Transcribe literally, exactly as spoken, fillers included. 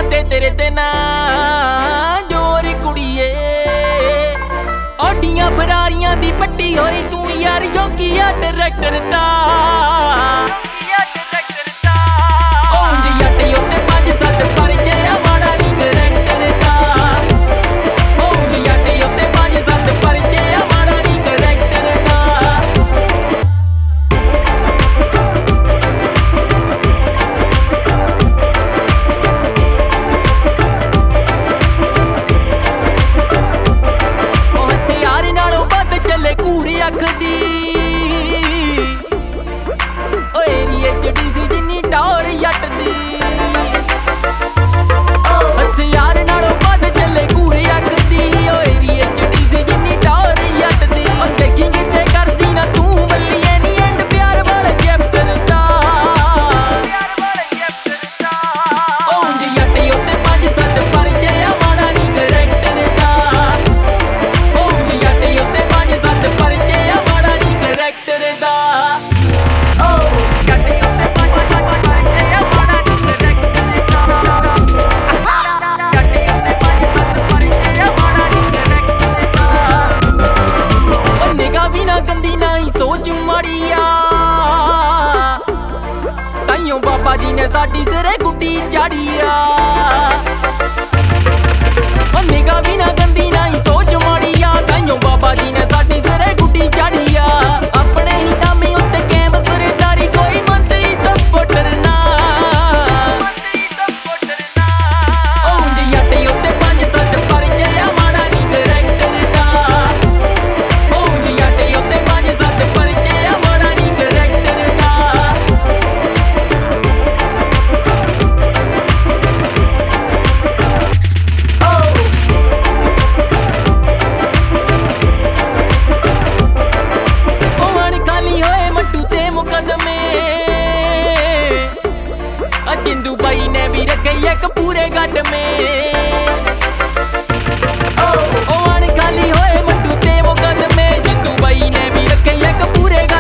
ਕੁੜੀਆਂ ਤੇ ਤੇਰੇ ਤੇ ਨਾ ਜੋਰ ਕੁੜੀਏ ਆਡੀਆਂ ਫਰਾਰੀਆਂ ਦੀ ਪੱਟੀ ਹੋਈ ਤੂੰ ਯਾਰ ਜੋਗੀ ਆ ਡਾਇਰੈਕਟਰ ਦਾ सोच माड़िया ताइयों बाबा जी ने साडी सिरे गुड्डी चाड़िया निगाह भी ना गंदी ना ही सोच माड़िया ताइयों बाबा जी ने साडी सिरे गुड्डी चाड़िया अपने ही नामे उत्ते कैम सरदारी कोई मंत्री सपोर्टर ना जिंदू बाई ने भी रखे एक पूरे गट में ओ अण खाली होए मट्टू ते मुकदमे जिंदू बाई ने भी रखे एक पूरे